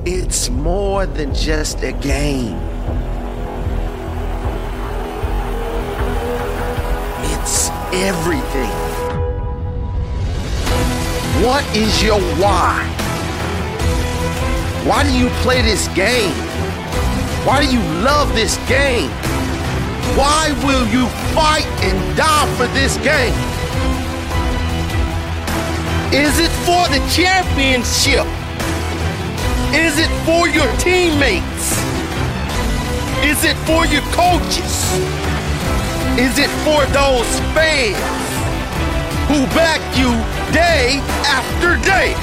It's more than just a game. It's everything. What is your why? Why do you play this game? Why do you love this game? Why will you fight and die for this game? Is it for the championship? Is it for your teammates? Is it for your coaches? Is it for those fans who back you day after day?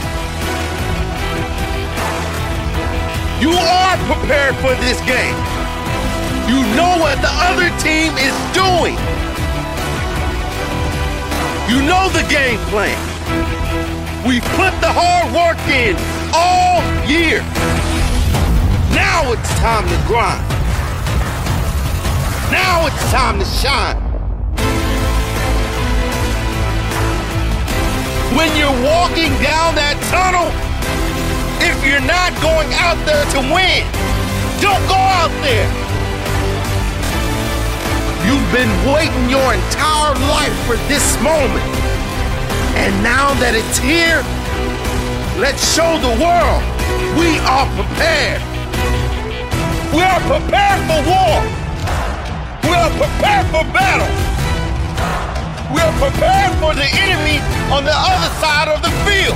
You are prepared for this game. You know what the other team is doing. You know the game plan. We put the hard work in all year. Now it's time to grind. Now it's time to shine. When you're walking down that tunnel, if you're not going out there to win, don't go out there. You've been waiting your entire life for this moment. And now that it's here, let's show the world we are prepared. We are prepared for war. We are prepared for battle. We are prepared for the enemy on the other side of the field.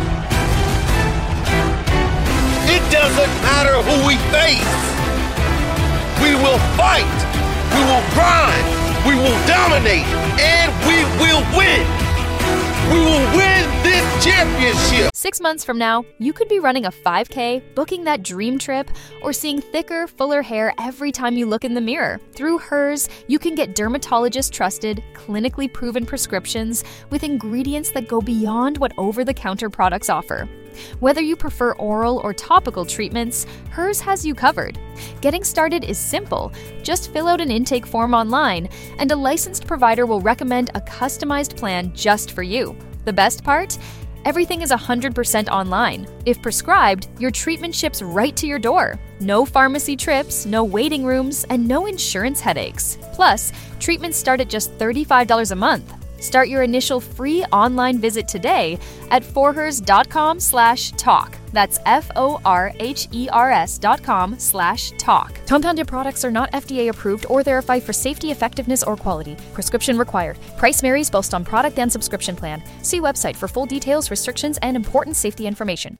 It doesn't matter who we face. We will fight. We will grind. We will dominate. And we will win. We will win this championship. 6 months from now, you could be running a 5K, booking that dream trip, or seeing thicker, fuller hair every time you look in the mirror. Through Hers, you can get dermatologist-trusted, clinically proven prescriptions with ingredients that go beyond what over-the-counter products offer. Whether you prefer oral or topical treatments, Hers has you covered. Getting started is simple. Just fill out an intake form online, and a licensed provider will recommend a customized plan just for you. The best part? Everything is 100% online. If prescribed, your treatment ships right to your door. No pharmacy trips, no waiting rooms, and no insurance headaches. Plus, treatments start at just $35 a month. Start your initial free online visit today at forhers.com/talk. That's forhers.com/talk. Compounded products are not FDA approved or verified for safety, effectiveness, or quality. Prescription required. Price varies both on product and subscription plan. See website for full details, restrictions, and important safety information.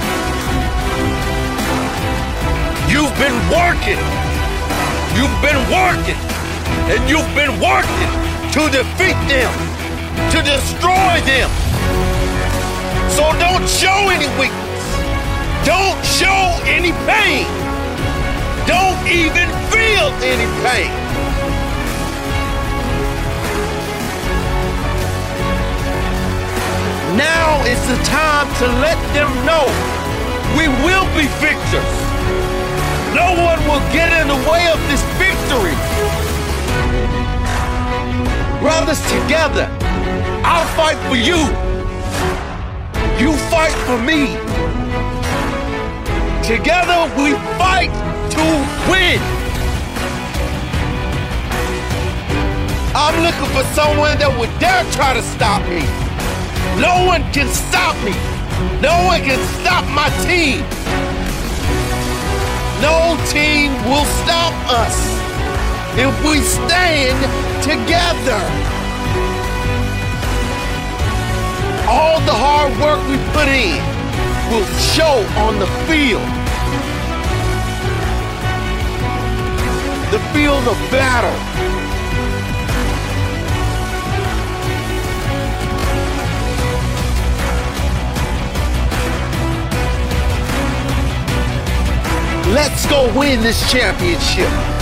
You've been working. You've been working. And you've been working to defeat them, to destroy them. So don't show any weakness. Don't show any pain. Don't even feel any pain. Now is the time to let them know we will be victors. No one will get in the way of this victory. Brothers, together, I'll fight for you. You fight for me. Together, we fight to win. I'm looking for someone that would dare try to stop me. No one can stop me. No one can stop my team. No team will stop us if we stand together. All the hard work we put in will show on the field. The field of battle. Let's go win this championship.